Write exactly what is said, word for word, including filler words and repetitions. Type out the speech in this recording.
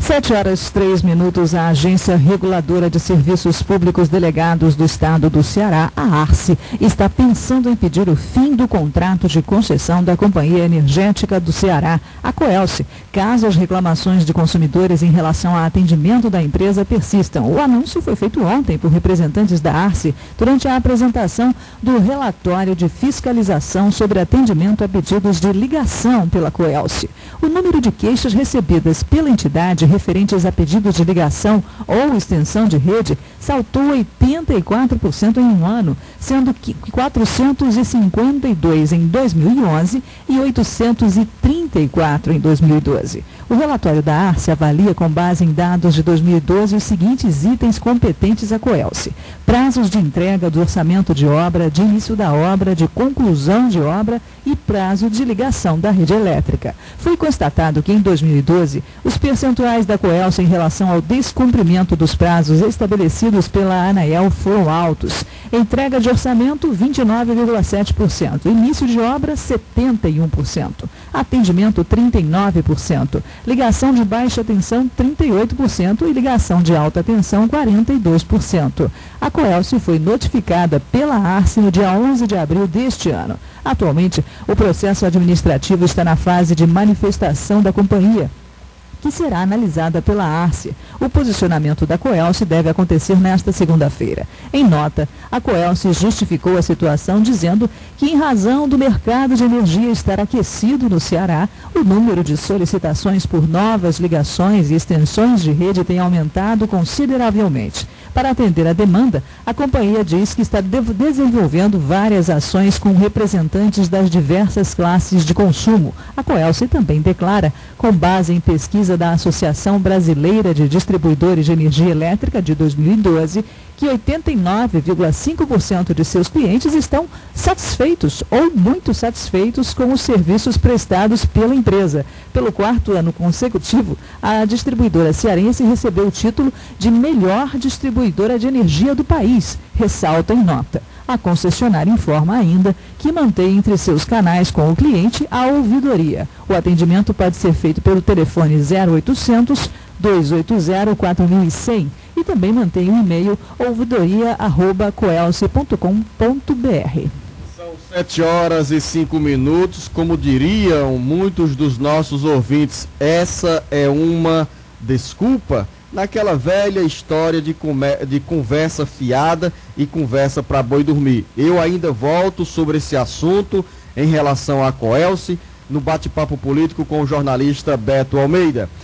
Sete horas, três minutos, a Agência Reguladora de Serviços Públicos Delegados do Estado do Ceará, a ARCE, está pensando em pedir o fim do contrato de concessão da Companhia Energética do Ceará, a Coelce, caso as reclamações de consumidores em relação ao atendimento da empresa persistam. O anúncio foi feito ontem por representantes da ARCE durante a apresentação do relatório de fiscalização sobre atendimento a pedidos de ligação pela Coelce. O número de queixas recebidas pela entidade referentes a pedidos de ligação ou extensão de rede saltou oitenta e quatro por cento em um ano, sendo que quatrocentos e cinquenta e dois em dois mil e onze e oitocentos e trinta e quatro em dois mil e doze. O relatório da ARCE avalia com base em dados de dois mil e doze os seguintes itens competentes à Coelce: prazos de entrega do orçamento de obra, de início da obra, de conclusão de obra e prazo de ligação da rede elétrica. Foi constatado que em dois mil e doze os percentuais da Coelce em relação ao descumprimento dos prazos estabelecidos pela ANAEL foram altos. Entrega de orçamento, vinte e nove vírgula sete por cento. Início de obra, setenta e um por cento. Atendimento, trinta e nove por cento. Ligação de baixa tensão, trinta e oito por cento. E ligação de alta tensão, quarenta e dois por cento. A Coelce foi notificada pela ARCE no dia onze de abril deste ano. Atualmente, o processo administrativo está na fase de manifestação da companhia, que será analisada pela ARCE. O posicionamento da Coelce deve acontecer nesta segunda-feira. Em nota, a Coelce justificou a situação dizendo que, em razão do mercado de energia estar aquecido no Ceará, o número de solicitações por novas ligações e extensões de rede tem aumentado consideravelmente. Para atender a demanda, a companhia diz que está desenvolvendo várias ações com representantes das diversas classes de consumo. A Coelce também declara, com base em pesquisa da Associação Brasileira de Distribuidores de Energia Elétrica de dois mil e doze, que oitenta e nove vírgula cinco por cento de seus clientes estão satisfeitos ou muito satisfeitos com os serviços prestados pela empresa. Pelo quarto ano consecutivo, a distribuidora cearense recebeu o título de melhor distribuidora de energia do país, ressalta em nota. A concessionária informa ainda que mantém entre seus canais com o cliente a ouvidoria. O atendimento pode ser feito pelo telefone zero oitocentos, dois oito zero, quatro mil e cem e também mantém o e-mail ouvidoria arroba coelce ponto com ponto br. São sete horas e cinco minutos. Como diriam muitos dos nossos ouvintes, essa é uma desculpa naquela velha história de, come- de conversa fiada e conversa para boi dormir. Eu ainda volto sobre esse assunto em relação à Coelce no bate-papo político com o jornalista Beto Almeida.